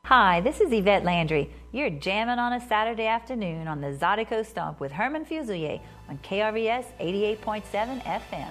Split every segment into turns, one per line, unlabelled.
Hi, this is Yvette Landry. You're jamming on a Saturday afternoon on the Zydeco Stomp with Herman Fusilier on KRVS 88.7 FM.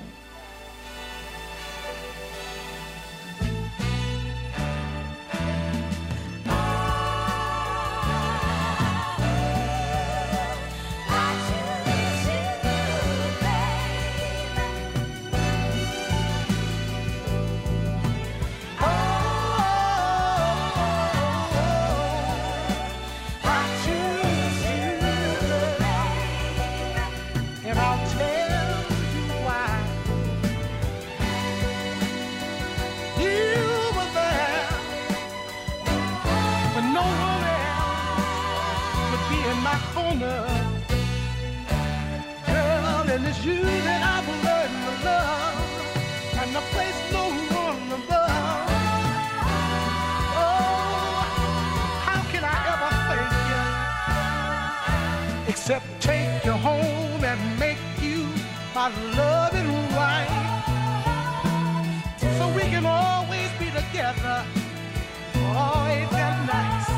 Except take you home and make you my loving wife, so we can always be together. Oh, ain't that nice?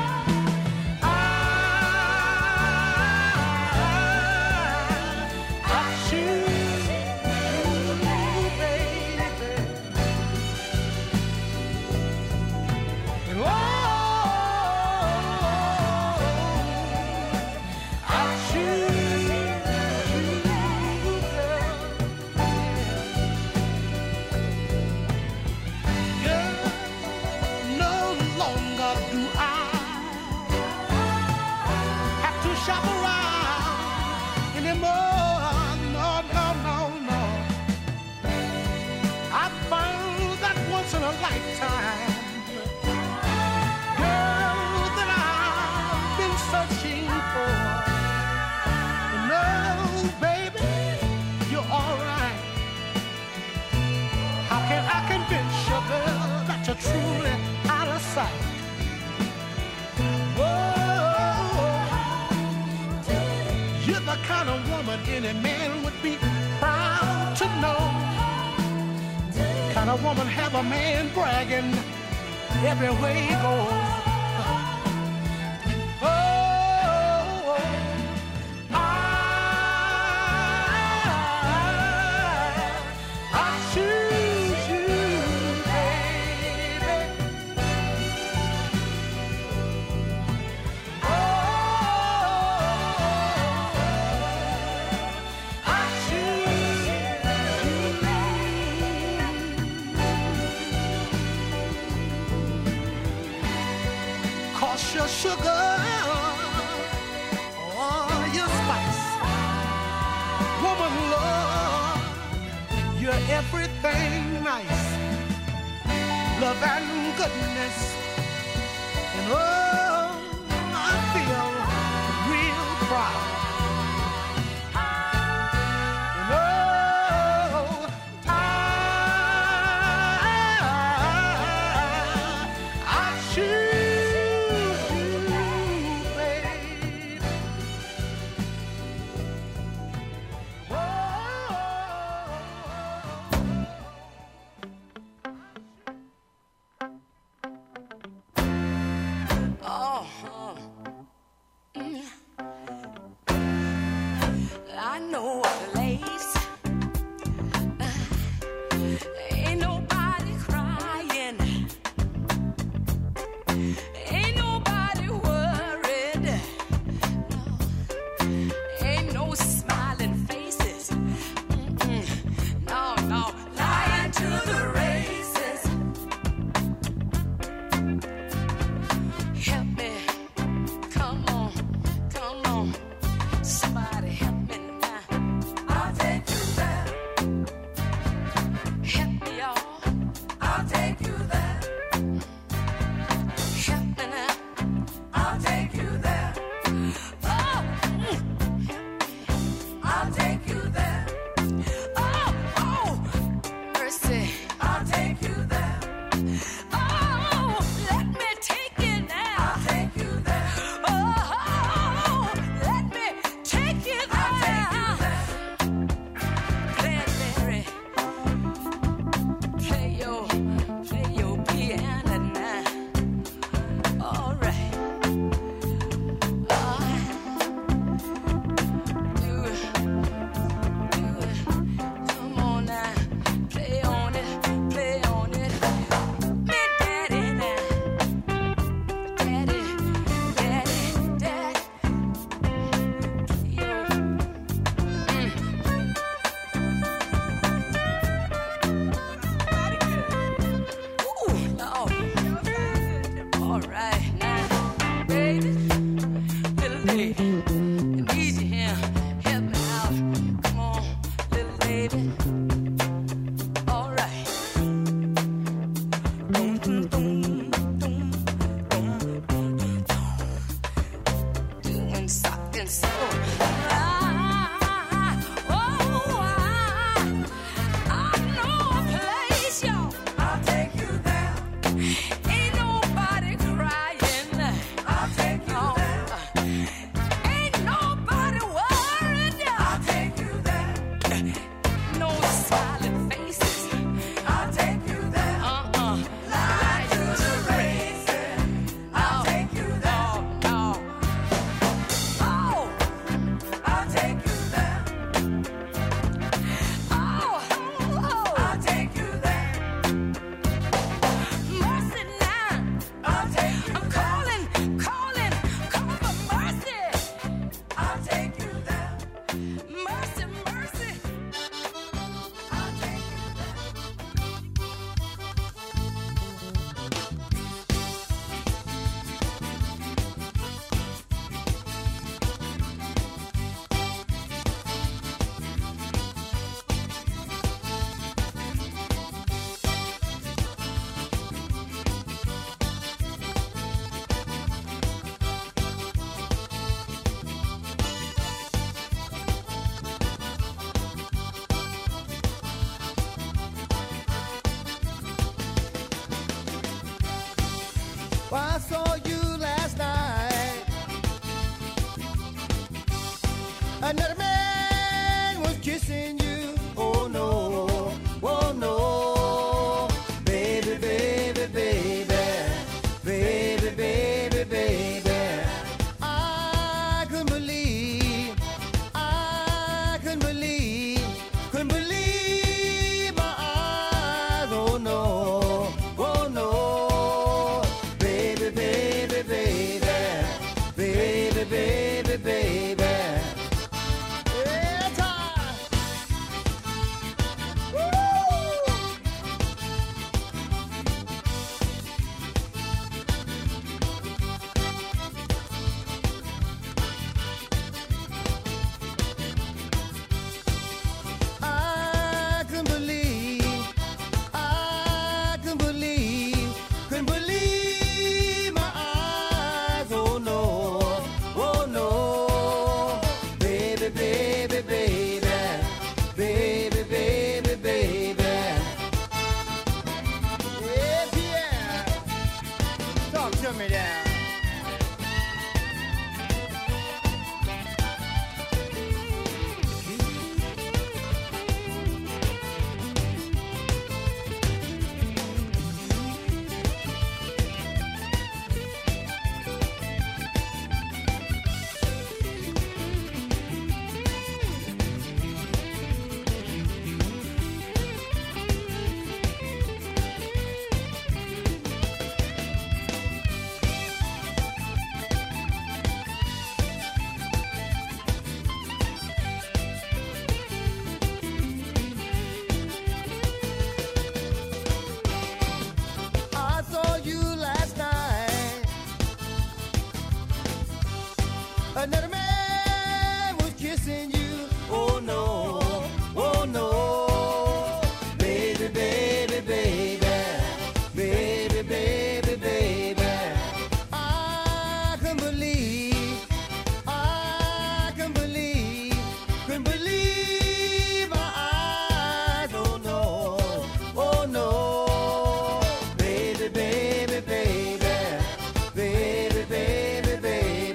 I choose you, baby. And you're truly out of sight. Whoa, you're the kind of woman any man would be proud to know. Kind of woman have a man bragging everywhere he goes. Your sugar, oh, your spice, woman love, you're everything nice, love and goodness, and oh, I feel real proud. I'll take you there. Oh, let Talk to me now. Another man was kissing you. Oh no, oh no. Baby, baby, baby. Baby, baby, baby. I can believe my eyes. Oh no, oh no. Baby, baby, baby. Baby, baby, baby.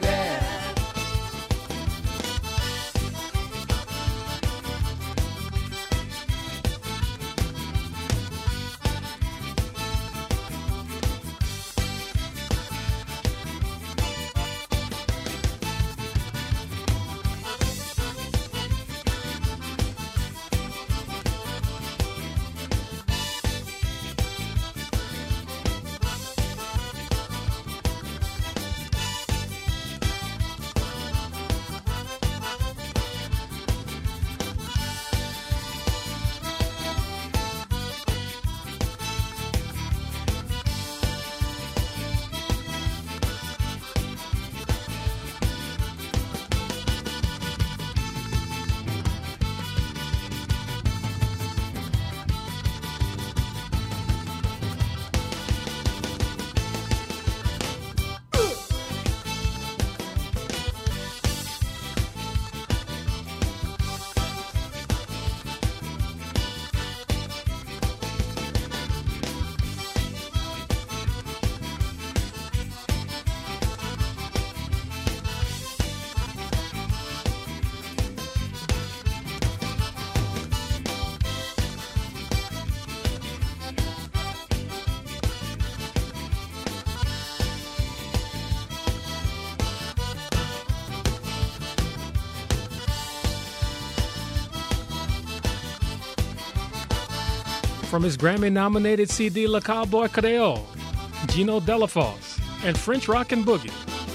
From his Grammy-nominated CD Le Cowboy Creole, Gino Delafosse, and French Rockin' Boogie.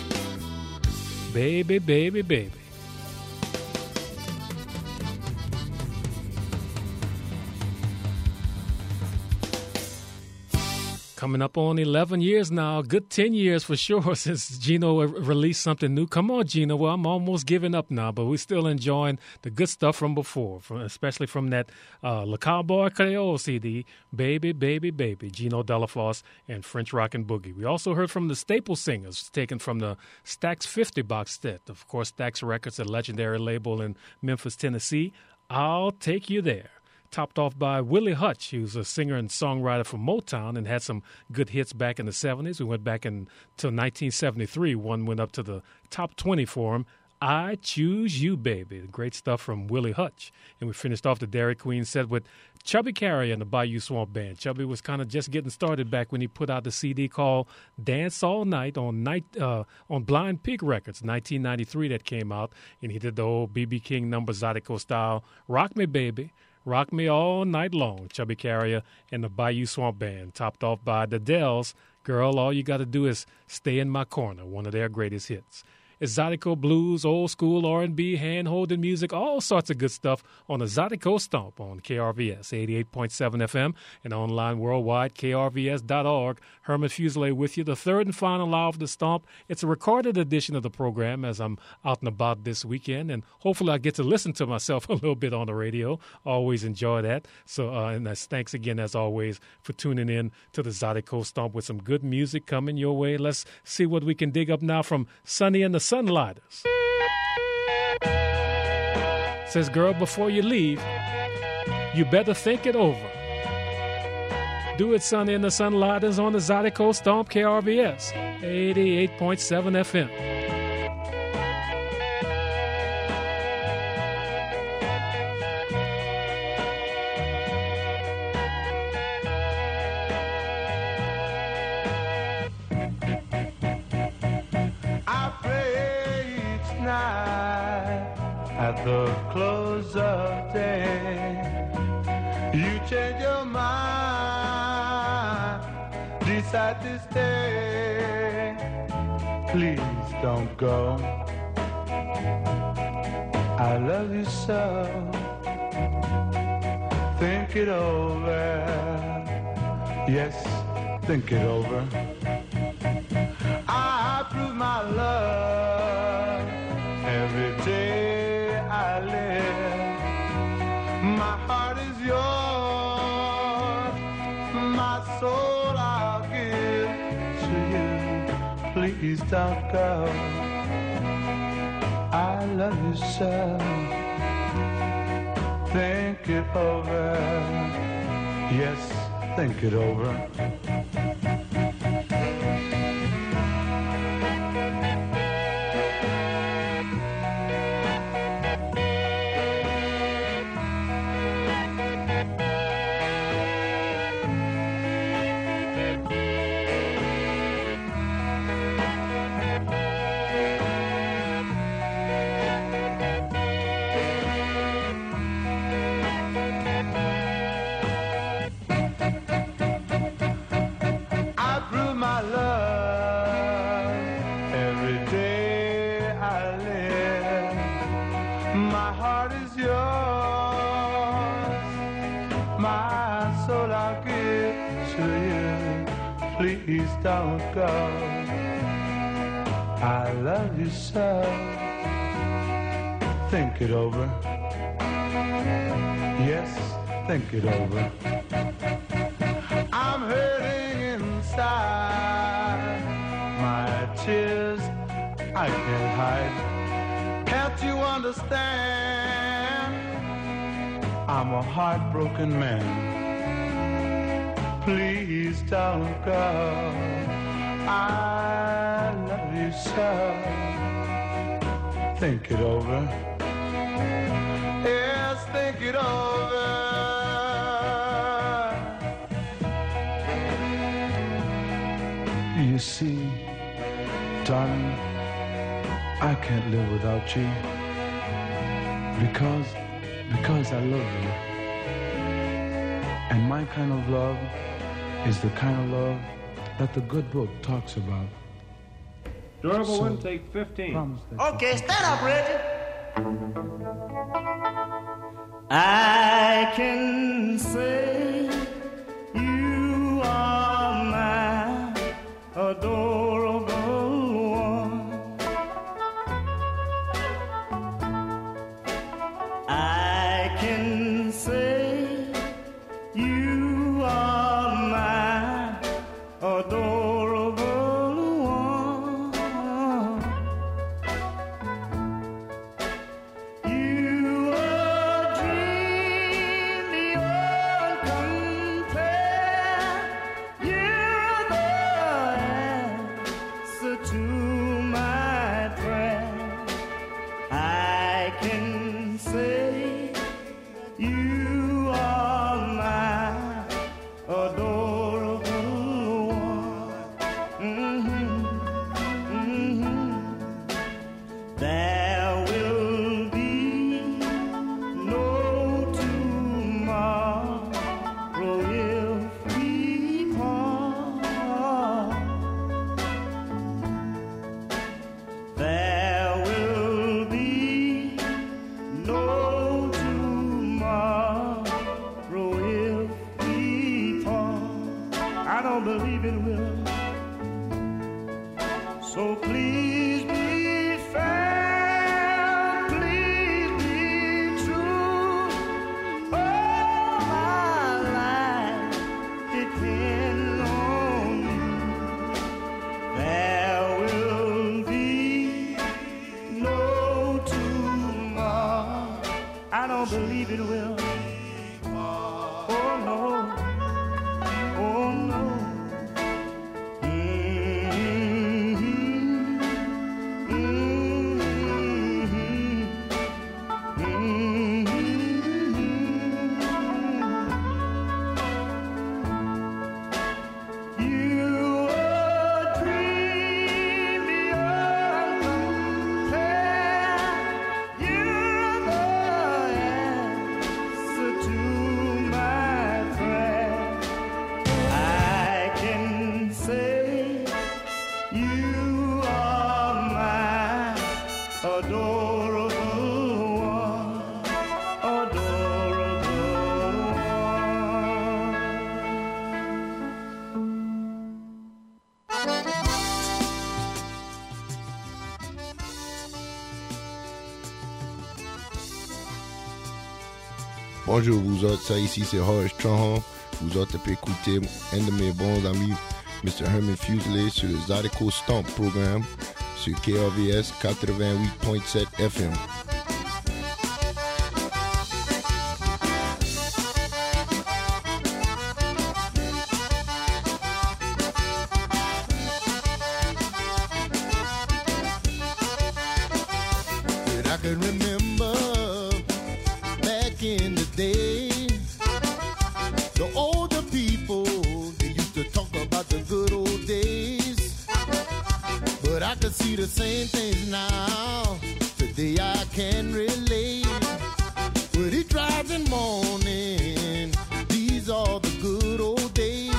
Baby, baby, baby. Coming up on 11 years now, good 10 years for sure since Gino released something new. Come on, Gino. Well, I'm almost giving up now, but we're still enjoying the good stuff from before, especially from that Le Cowboy Creole CD, Baby, Baby, Baby, Gino Delafosse and French Rockin' Boogie. We also heard from the Staple Singers, taken from the Stax 50 box set. Of course, Stax Records, a legendary label in Memphis, Tennessee. I'll Take You There. Topped off by Willie Hutch, who's a singer and songwriter from Motown and had some good hits back in the 70s. We went back until 1973. One went up to the top 20 for him. I Choose You, Baby. Great stuff from Willie Hutch. And we finished off the Dairy Queen set with Chubby Carrier and the Bayou Swamp Band. Chubby was kind of just getting started back when he put out the CD called Dance All Night on Blind Pig Records, 1993 that came out. And he did the old B.B. King number Zydeco style, Rock Me Baby, Rock Me All Night Long, Chubby Carrier and the Bayou Swamp Band, topped off by the Dells, Girl, All You Gotta Do Is Stay in My Corner, one of their greatest hits. It's Zydeco blues, old school R&B, hand-holding music, all sorts of good stuff on the Zydeco Stomp on KRVS 88.7 FM and online worldwide, krvs.org. Herman Fuselier with you, the third and final hour of the Stomp. It's a recorded edition of the program as I'm out and about this weekend, and hopefully I get to listen to myself a little bit on the radio. Always enjoy that. So, and thanks again, as always, for tuning in to the Zydeco Stomp with some good music coming your way. Let's see what we can dig up now from Sonny and the Sunlighters. Says, girl, before you leave, you better think it over. Do It Sunny in the Sunlight is on the Zydeco Stomp KRBS 88.7 FM.
At the close of day, you change your mind, decide to stay. Please don't go. I love you so. Think it over. Yes, think it over. I prove my love every day. I live. My heart is yours, my soul I'll give to you. Please don't go. I love you so. Think it over. Yes, think it over. Please don't go. I love you so. Think it over. Yes, think it over. I'm hurting inside. My tears I can't hide. Can't you understand? I'm a heartbroken man. Please don't go. I love you so. Think it over. Yes, think it over. You see, darling, I can't live without you because I love you. And my kind of love is the kind of love that the good book talks about.
Durable one, take 15.
Okay, stand up, Reggie. I can say you are my adorable one. I can say you are my adorable one. You are a dream beyond compare. You're the answer to my prayer. I can say you are my adorable one. There will be no tomorrow if we part. There will be no tomorrow if we part. I don't believe it will. So please be fair, please be true. All my life depends on you. There will be no tomorrow. I don't believe it will. Oh no. Oh adorable one, adorable one.
Bonjour vous autres, ça ici c'est Horace Tronholm. Vous autres pouvez écouter un de mes bons amis, Mr. Herman Fuselier, sur le Zydeco Stomp programme sur KRVS 88.7 FM.
I can remember back in the day, the older people, they used to talk about the good old days. But I can see the same things now. Today I can relate. With each rising morning, these are the good old days.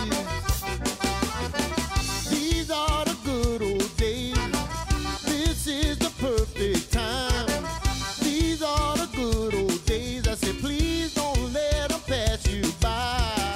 These are the good old days. This is the perfect time. These are the good old days. I said, please don't let them pass you by.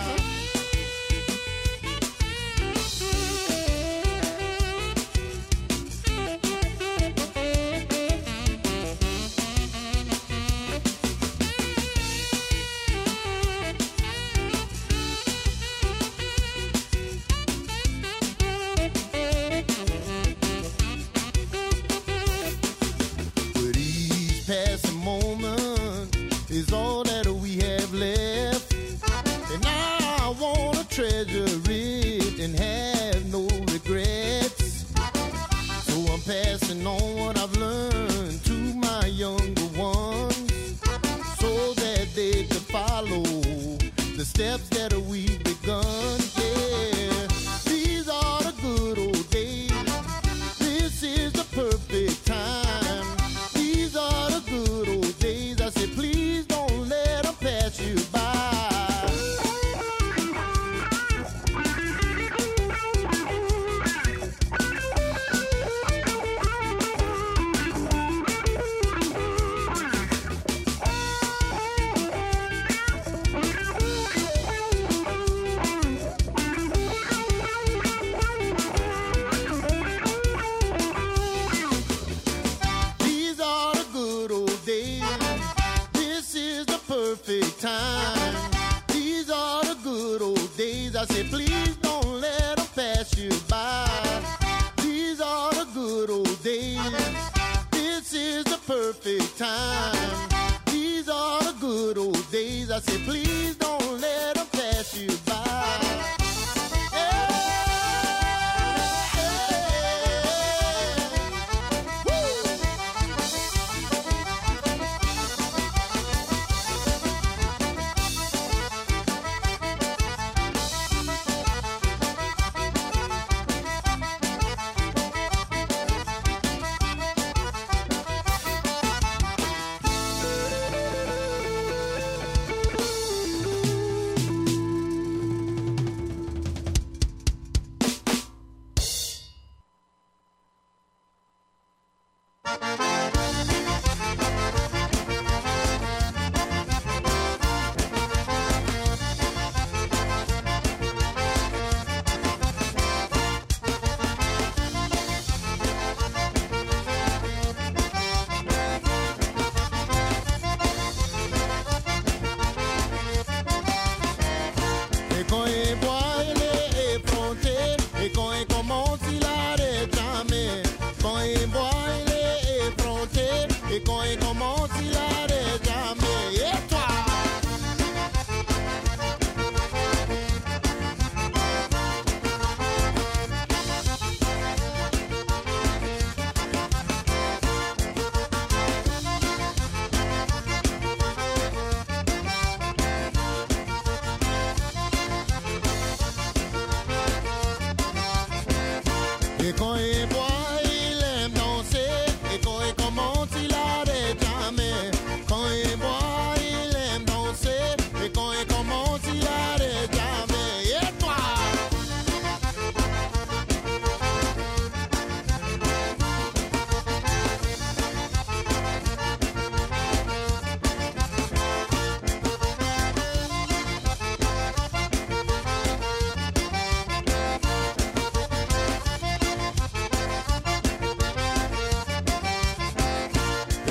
With each passing moment is all that we have left. And I want to treasure it and have no regrets. So I'm passing on what I've learned to my younger ones, so that they can follow the steps that we've begun. Yeah, these are the good old days. This is the perfect time. These are the good old days. I said, please don't let them pass you by. These are the good old days. This is the perfect time. These are the good old days. I said, please don't let them pass you by. These are the good old days. This is the perfect time. These are the good old days. I said, please don't let them pass you by.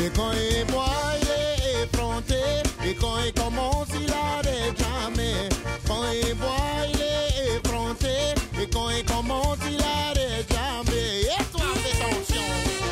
Et quand il boit, il est effronté. Et quand il commence, il arrête jamais. Quand il boit, il est effronté. Et quand il commence, il arrête jamais. Et toi, fais attention.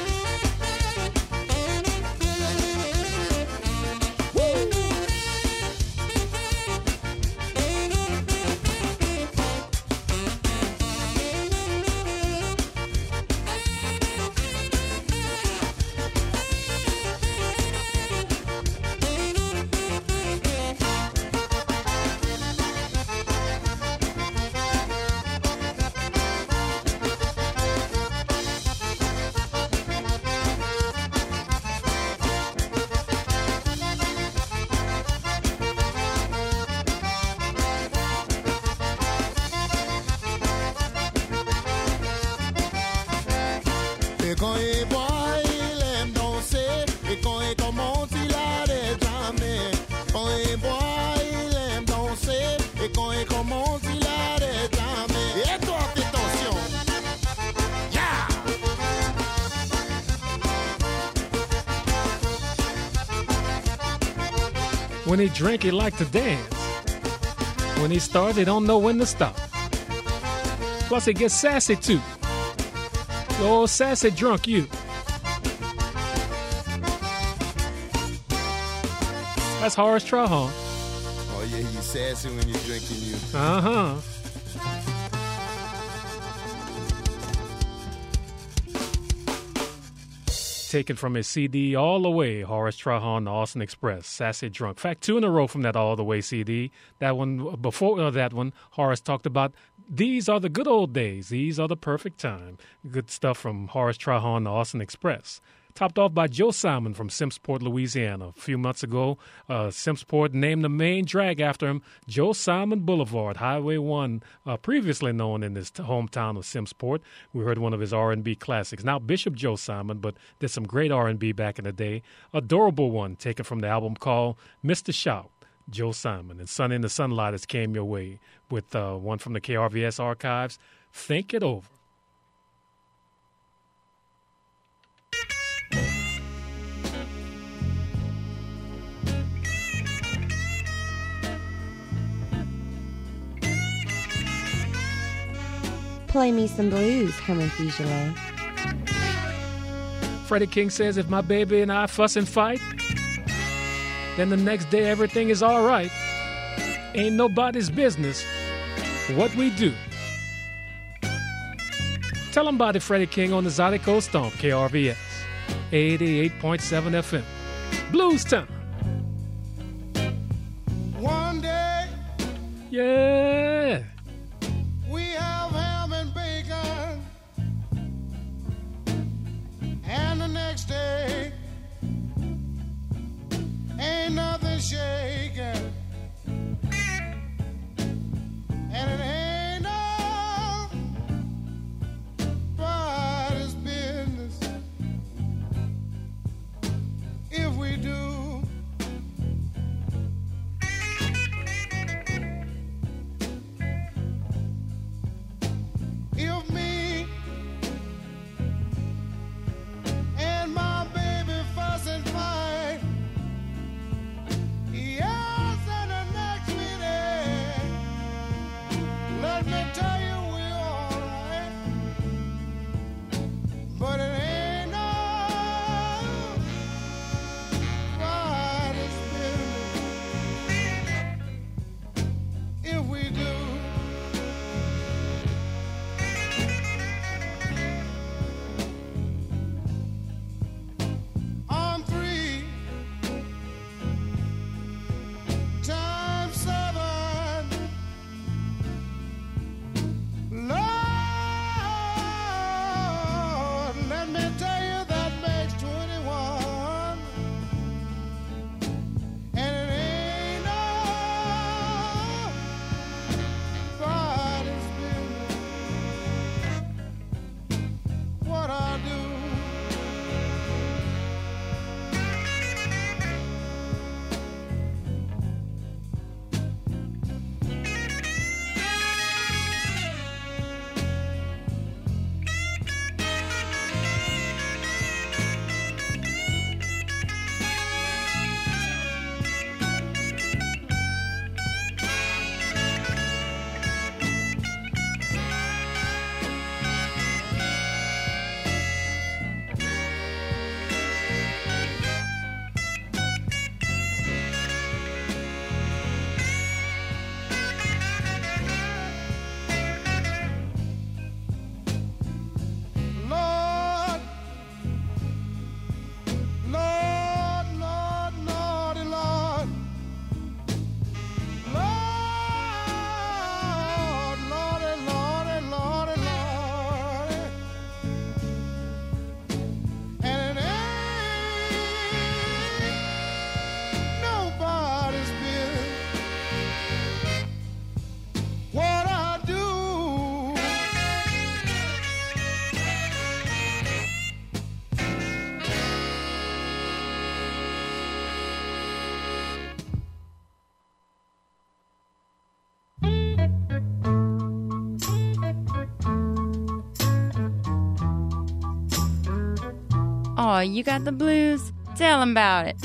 Et quand il boit, il aime danser. Et quand il commence, il arrête jamais. Quand il boit, il aime danser. Et quand il commence, il arrête jamais. Et toi, fais attention. Yeah!
When he drink, he like to dance. When he starts, he don't know when to stop. Plus, he gets sassy too. Oh, sassy drunk you. That's Horace Trahan.
Oh yeah, he's sassy when he's drinking you.
Uh-huh. Taken from his CD All the Way, Horace Trahan, the Austin Express, Sassy Drunk. In fact, 2 in a row from that All the Way CD. That one, before that one, Horace talked about these are the good old days. These are the perfect time. Good stuff from Horace Trahan, the Austin Express. Topped off by Joe Simon from Simpsport, Louisiana. A few months ago, Simpsport named the main drag after him, Joe Simon Boulevard, Highway 1, previously known in his hometown of Simpsport. We heard one of his R&B classics. Now Bishop Joe Simon, but did some great R&B back in the day. Adorable one, taken from the album called Mr. Shout, Joe Simon. And Sunny and the Sunlighters came your way with one from the KRVS archives, Think It Over.
Play me some blues, Herman Fugere.
Freddie King says, if my baby and I fuss and fight, then the next day everything is all right. Ain't nobody's business what we do. Tell them about it, Freddie King, on the Zydeco Stomp, KRVS, 88.7 FM. Blues time.
One day,
Yeah.
we have ham and bacon, and the next day ain't nothing shaking, and it ain't nobody's business if we do.
Oh, you got the blues? Tell 'em about it.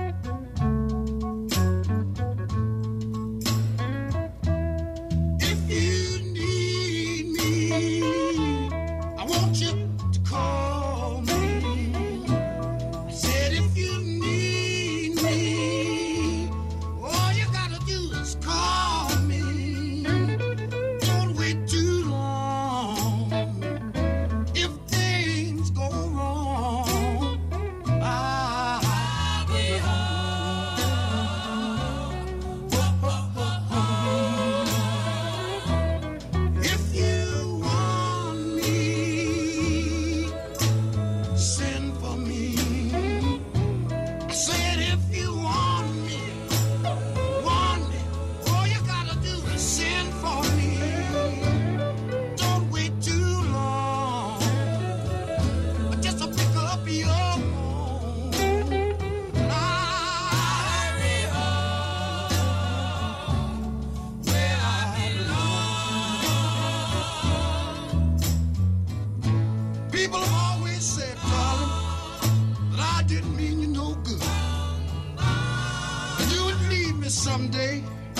Someday,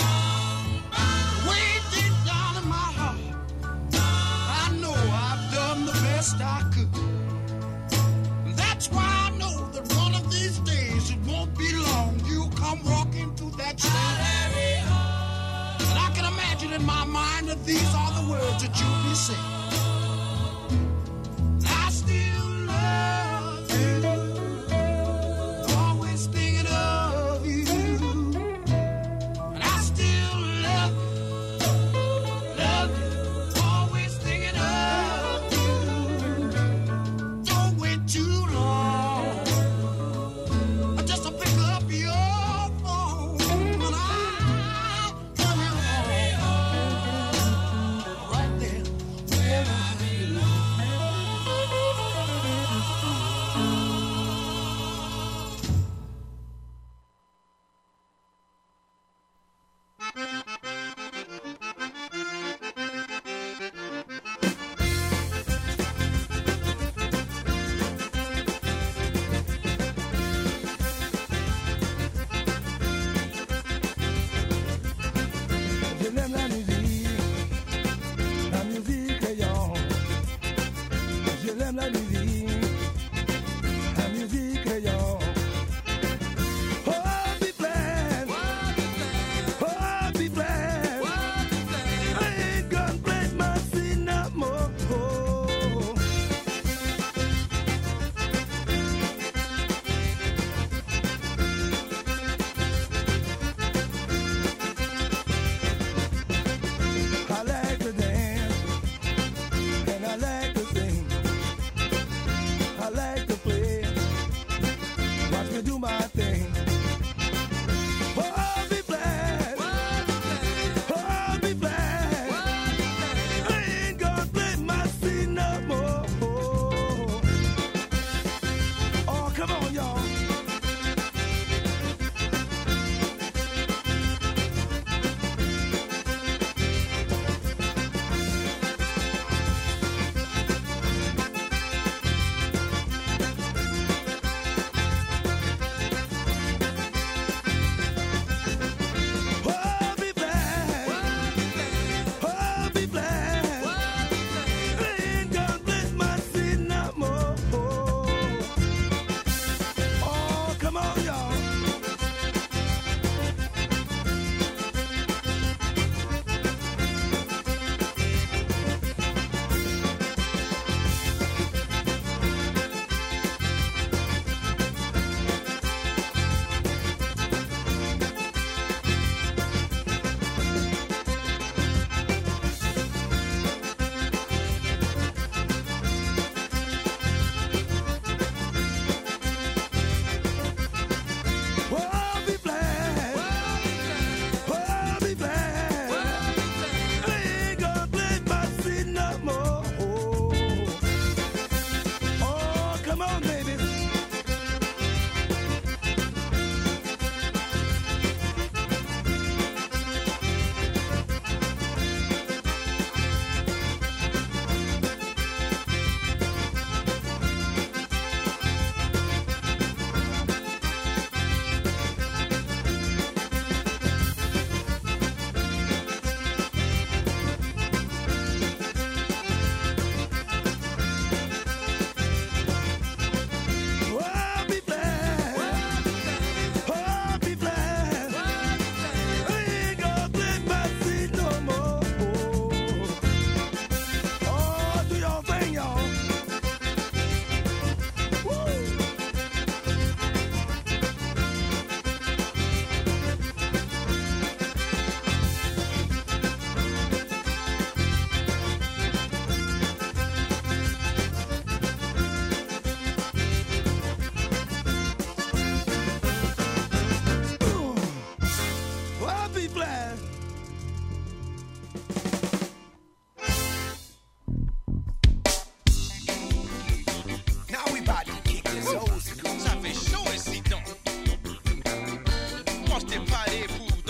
way deep down in my heart, I know I've done the best I could. That's why I know that one of these days, it won't be long, you'll come walking through that street. And I can imagine in my mind that these are the words that you'll be saying. I still love you, always thinking of you.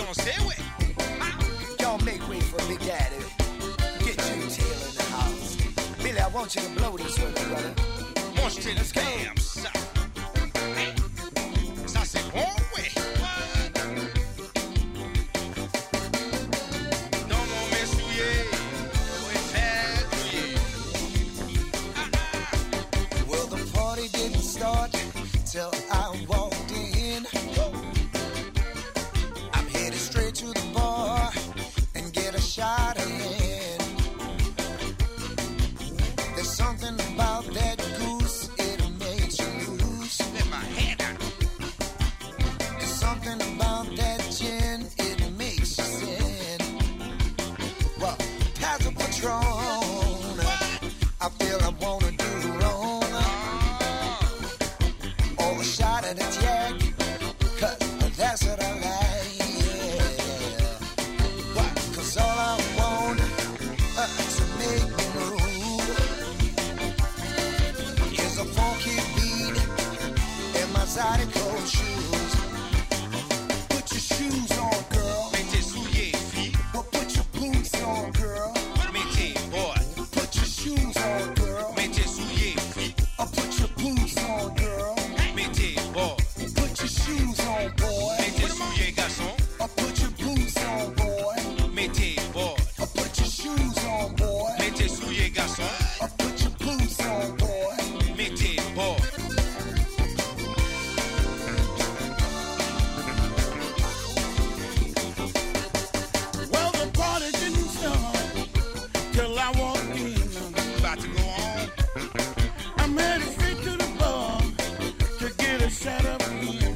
gonna say what?
Y'all make way for Big Daddy. Get you Taylor in the house. Billy, I want you to blow this one, brother.
Want you to the scam, son. Hey. So I said, one way. No more Miss Souye. It's bad for you.
Well, the party didn't start till I walked in. I'm headed straight to the bar and get a shot in. There's something about that goose, it makes you loose.
Let my hand out.
There's something about that gin, it makes you sin. Well, pass the Patron, I feel I wanna do wrong. Or a shot at a jack, 'cause that's what I like. Yeah. Why? 'Cause all I want to make me move is a funky beat in my Zydeco shoes. Put your shoes on, girl.
Mettez souliers, fille.
Well, put your boots on, girl.
Mettez, boy.
Put your shoes on, girl.
Mettez souliers, fille.
Put your boots on, girl.
Mettez, boy.
Put your shoes on, boy.
Mettez souliers, garçon.
Put your boots on, boy.
Mettez, boy.
Put your shoes on, boy.
Mettez souliers, garçon.
Put your boots on, boy.
Mettez, boy.
Well, the party didn't start till I walked in.
About to go on.
I'm headed straight to the bar to get a shot of in.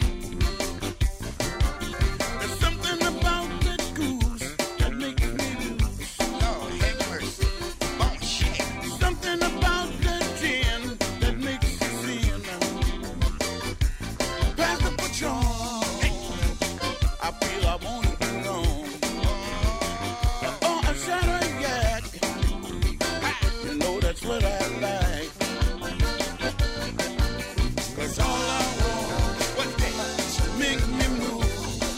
There's something about that goose that makes me loose.
Lord, have mercy. Bon shit.
Something about that gin that makes you sin. Pass the Patron. I feel I wanna be wrong. Oh, a shot of yak. You know that's what I like. 'Cause all I want
What's that?
to make me move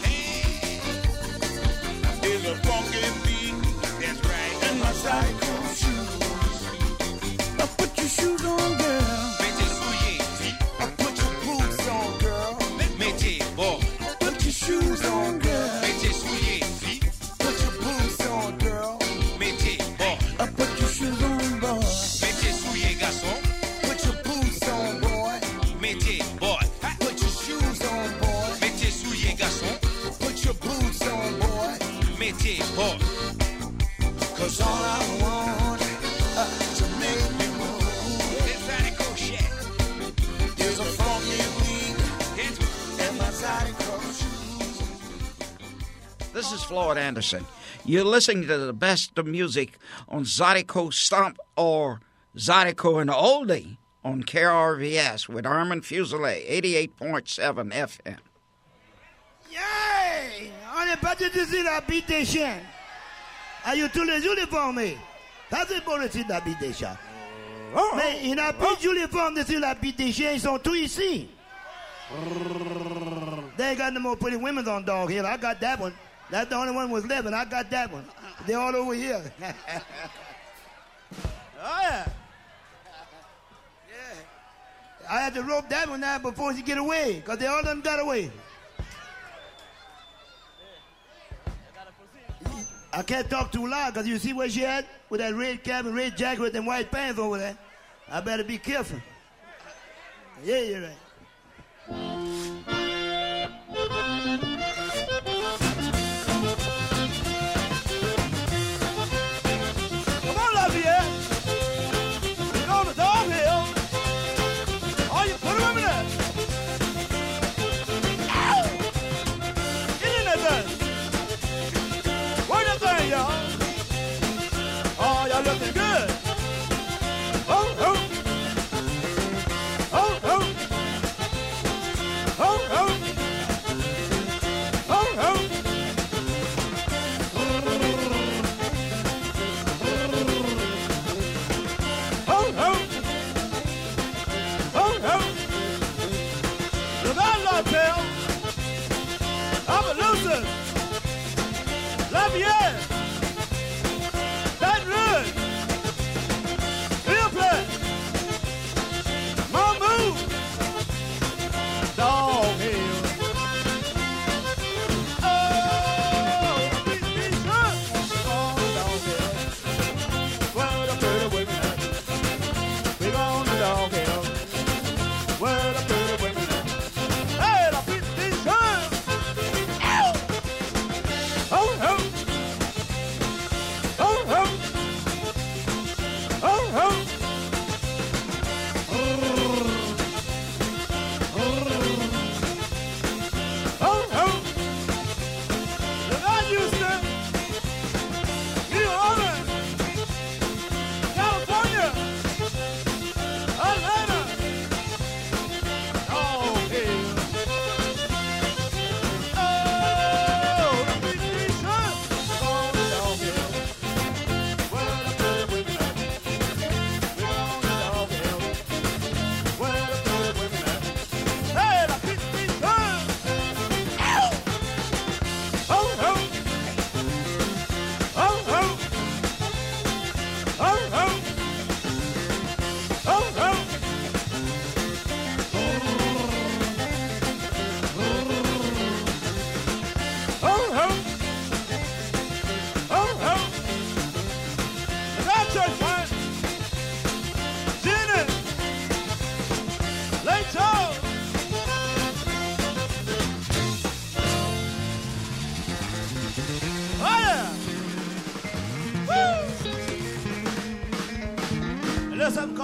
is a funky beat
That's right.
in my Zydeco shoes. Put your shoes on, girl.
Mettez souliers, fille.
Put your boots on, girl.
Mettez, boy.
Put your shoes on, girl.
Mettez souliers, fille.
Put your boots on, girl.
Mettez, boy.
Put your shoes on, boy.
Mettez souliers, garçon.
Put your boots on, boy.
Mettez, boy.
Put your shoes on, boy.
Mettez souliers, garçon.
Put your boots on, boy.
Mettez, boy.
'Cause all I want to make me move
It's Zydeco shit.
is a funky beat
That's
in my Zydeco shoes.
This is Floyd Anderson. You're listening to the best of music on Zydeco Stomp or Zydeco and Oldie on KRVS with Herman Fuselier, 88.7 FM.
Yay! On est parti d'ici la bite des chiens. Aïe, tous les jours les formés. Ça c'est pour le titre de la bite des chiens. Mais il n'y a plus de uniformes dessus la bite des chiens, ils sont tous ici. They ain't got no more pretty women on Dog Hill. I got that one. That's the only one was living. I got that one. They're all over here. Oh, yeah. I had to rope that one out before she get away, because they all of them got away. I can't talk too loud, because you see where she at? With that red cap and red jacket with them white pants over there. I better be careful. Yeah, you're right. Come on, Lafayette. We're going to Dog Hill. Oh, you put him over there. Ow! Get in that thing. Work that thing, y'all. Oh, y'all looking good. Oh, oh. Oh, oh.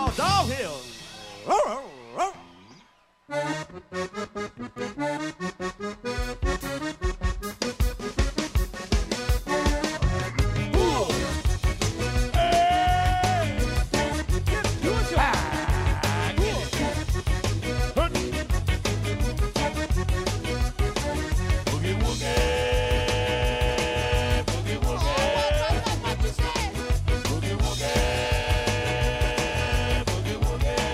called Dog Hill.
Boogie woogie.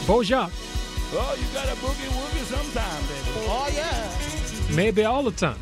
Bojack.
Oh, you got a boogie woogie sometime, baby.
Oh, yeah.
Maybe all the time.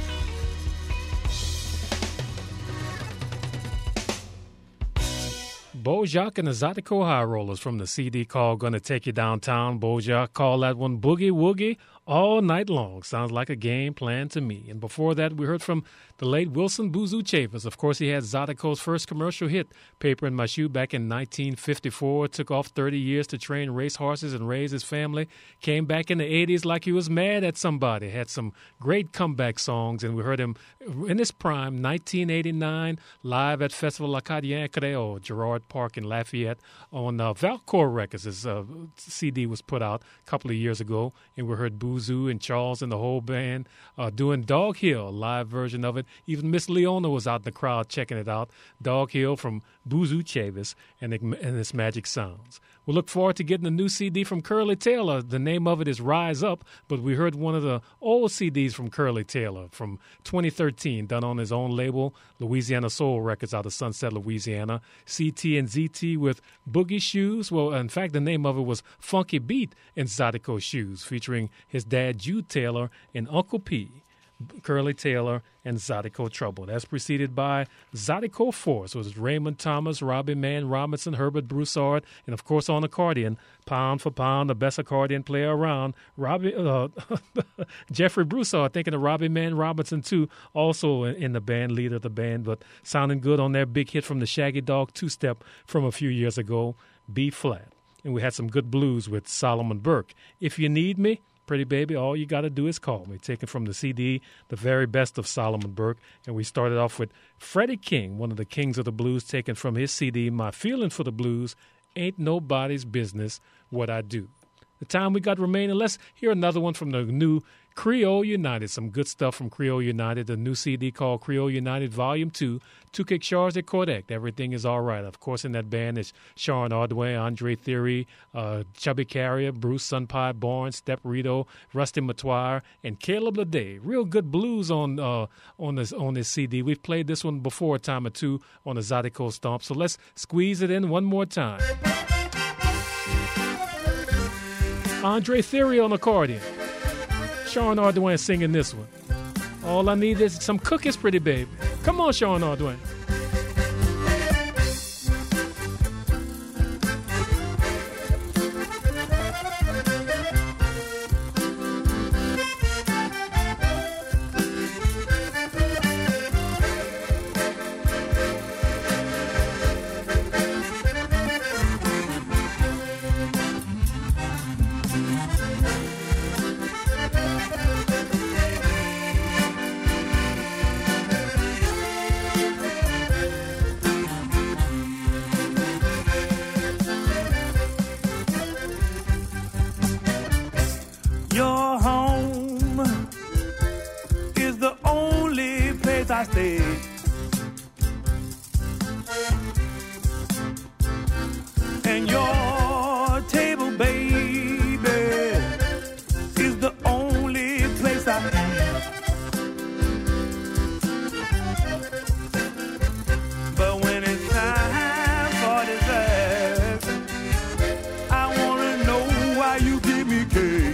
Bojack and the Zydeco High Rollers from the CD called Gonna Take You Downtown. Bojack called that one Boogie Woogie all night long. Sounds like a game plan to me. And before that, we heard from the late Wilson Boozoo Chavis. Of course, he had Zydeco's first commercial hit, Paper in My Shoe, back in 1954. It took off 30 years to train race horses and raise his family. Came back in the 80s like he was mad at somebody. Had some great comeback songs, and we heard him in his prime, 1989, live at Festival Acadien Créole, Girard Park in Lafayette, on Valcourt Records. His CD was put out a couple of years ago, and we heard Boozoo and Charles and the whole band doing Dog Hill, a live version of it. Even Miss Leona was out in the crowd checking it out. Dog Hill from Boozoo Chavis and its Magic Sounds. We look forward to getting a new CD from Curly Taylor. The name of it is Rise Up, but we heard one of the old CDs from Curly Taylor from 2013, done on his own label, Louisiana Soul Records out of Sunset, Louisiana. CT and ZT with Boogie Shoes. Well, in fact, the name of it was Funky Beat in Zydeco Shoes, featuring his dad, Jude Taylor, and Uncle P. Curly Taylor and Zydeco Trouble. That's preceded by Zydeco Force. It was Raymond Thomas, Robbie Mann Robinson, Herbert Broussard, and of course on accordion, pound for pound, the best accordion player around, Jeffrey Broussard, thinking of Robbie Mann Robinson too, also in the band, leader of the band, but sounding good on their big hit from the Shaggy Dog two-step from a few years ago, B Flat. And we had some good blues with Solomon Burke. If You Need Me, Pretty Baby, all you got to do is call me. Taken from the CD, The Very Best of Solomon Burke. And we started off with Freddie King, one of the kings of the blues, taken from his CD, My Feeling for the Blues, Ain't Nobody's Business What I Do. The time we got remaining, let's hear another one from the new Creole United. Some good stuff from Creole United. The new CD called Creole United Volume 2, Tukik Charge de Correct. Everything is all right. Of course, in that band is Sharon Ordway, Andre Theory, Chubby Carrier, Bruce Sunpie Bourne, Step Rito, Rusty Matoire, and Caleb Leday. Real good blues on this CD. We've played this one before a time or two on the Zydeco Stomp, so let's squeeze it in one more time. Andre Theory on accordion. Sharon Ordway singing this one. All I need is some cookies, pretty baby. Come on, Sharon Ordway.
I stay. And your table, baby, is the only place I eat. But when it's time for dessert, I wanna know why you give me cake.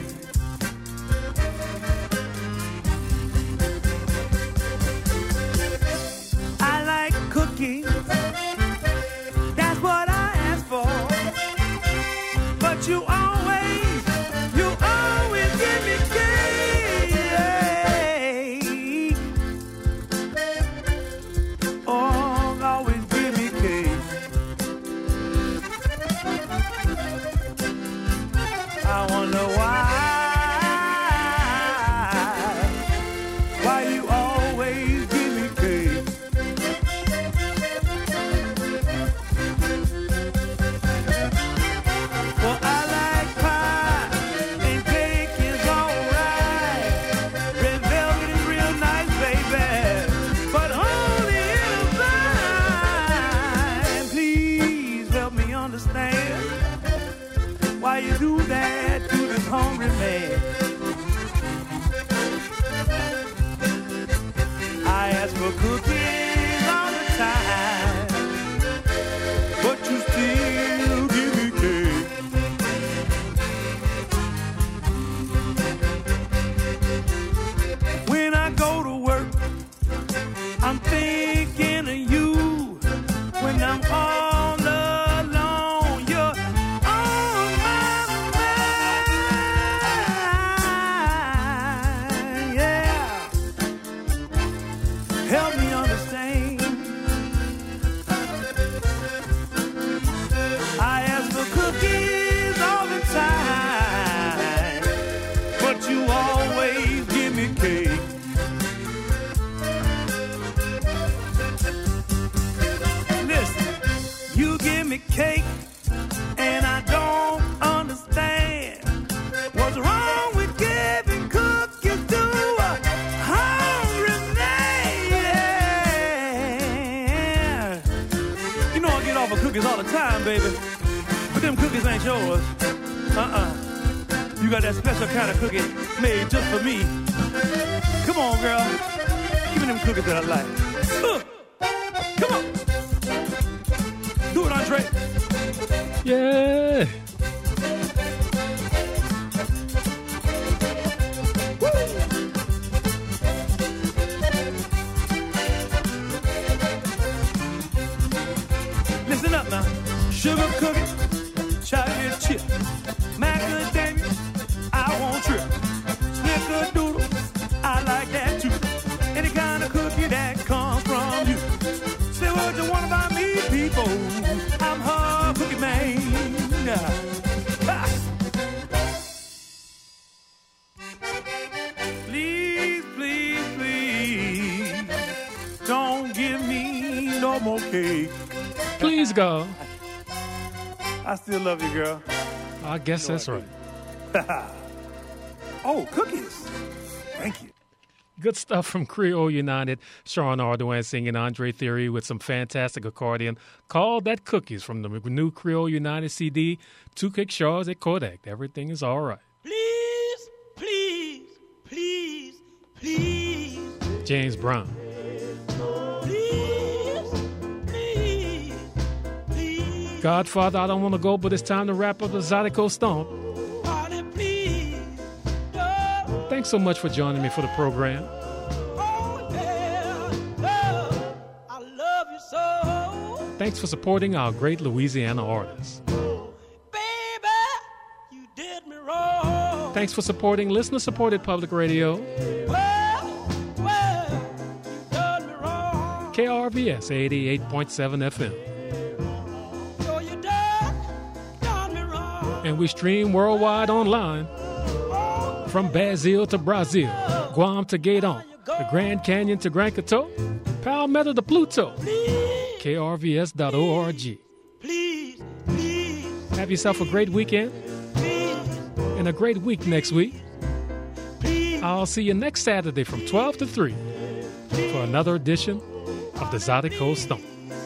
baby. But them cookies ain't yours. You got that special kind of cookie made just for me. Come on, girl. Give me them cookies that I like. Come on. Do it, Andre.
Yeah.
Listen up now. Sugar cookie, chocolate chip, macadamia, I won't trip. Snickerdoodle, I like that too. Any kind of cookie that comes from you. Say what you want about me, people. I'm her cookie man. Ah. Please, please, please, don't give me no more cake.
Please, God.
I still love you, girl.
I guess that's right.
Oh, cookies. Thank you.
Good stuff from Creole United. Sean Ardoin singing Andre Theory with some fantastic accordion. Called that Cookies from the new Creole United CD. Two Kickshaws at Kodak. Everything is all right.
Please, please, please, please.
James Brown. Godfather, I don't want to go, but it's time to wrap up the Zydeco Stomp. Thanks so much for joining me for the program. Thanks for supporting our great Louisiana artists. Thanks for supporting listener-supported public radio. KRVS 88.7 FM. And we stream worldwide online. From Brazil to Brazil, Guam to Gaydon, the Grand Canyon to Grand Coteau, Palmetto to Pluto, krvs.org. Have yourself a great weekend and a great week next week. I'll see you next Saturday from 12 to 3 for another edition of the Zydeco Stomp.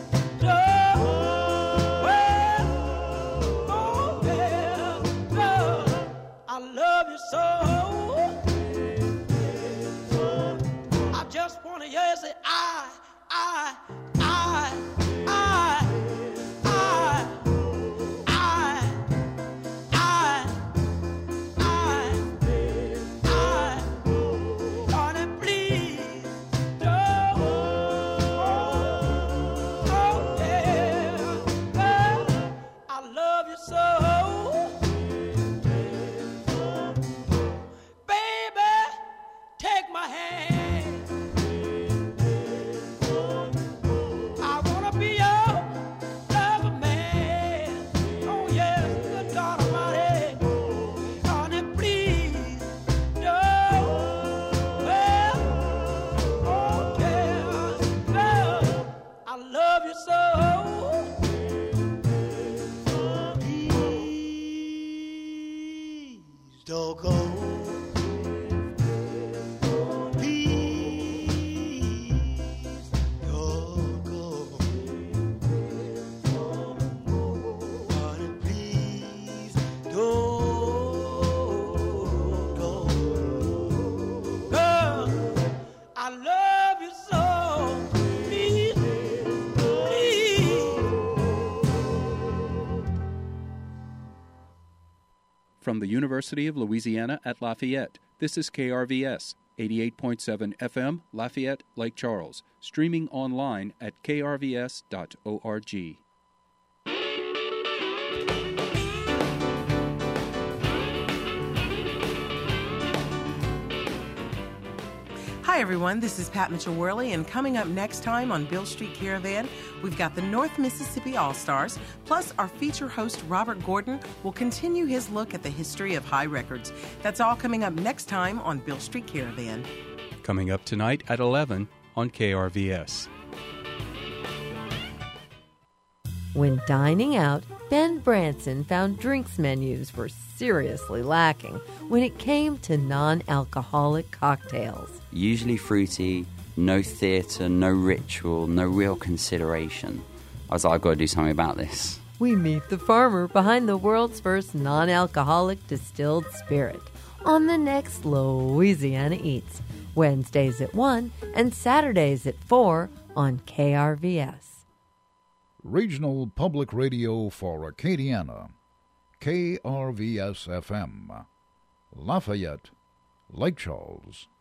From the University of Louisiana at Lafayette, this is KRVS, 88.7 FM, Lafayette, Lake Charles, streaming online at krvs.org.
Hi, everyone. This is Pat Mitchell-Worley, and coming up next time on Bill Street Caravan, we've got the North Mississippi All-Stars, plus our feature host, Robert Gordon, will continue his look at the history of high records. That's all coming up next time on Bill Street Caravan.
Coming up tonight at 11 on KRVS.
When dining out, Ben Branson found drinks menus were seriously lacking when it came to non-alcoholic cocktails.
Usually fruity, no theatre, no ritual, no real consideration. I was like, I've got to do something about this.
we meet the farmer behind the world's first non-alcoholic distilled spirit on the next Louisiana Eats, Wednesdays at 1 and Saturdays at 4 on KRVS.
Regional Public Radio for Acadiana, KRVS-FM, Lafayette, Lake Charles,